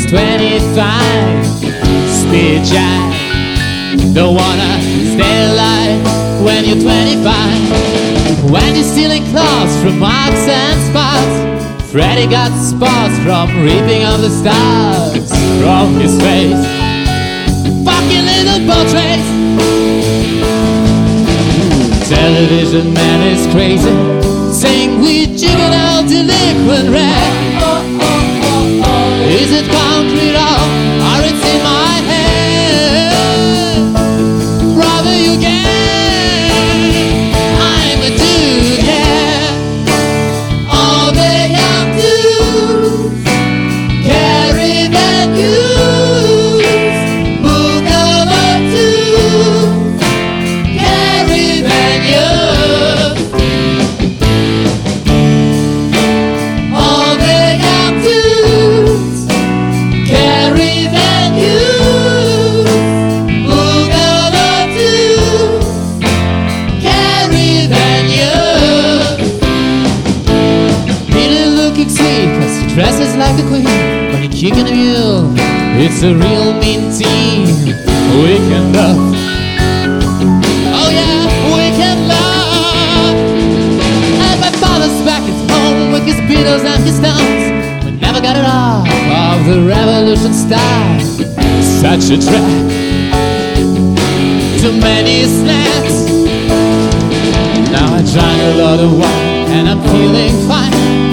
was 25. Speed jive. Don't wanna stay alive when you're 25. When you're stealing clothes from Marks and Sparks, Freddy got spots from reaping of the stars from his face. Fucking little portraits. Television man is crazy, saying we juvenile delinquent rag. Is it concrete or it's in my head? Brother, you can. I'm a dude, yeah. All they have to carry that news. Move over to carry that news. All they have to carry that news. Move over to carry that news. Peter looking sweet, cause she dresses like the queen. When you're kicking a mule, it's a real mean team. Weekend love. Oh yeah, weekend love. And my father's back at home with his Beatles and his Stones. We never got it off of the revolution style. Such a track. Too many snacks. Now I drank a lot of wine and I'm feeling fine.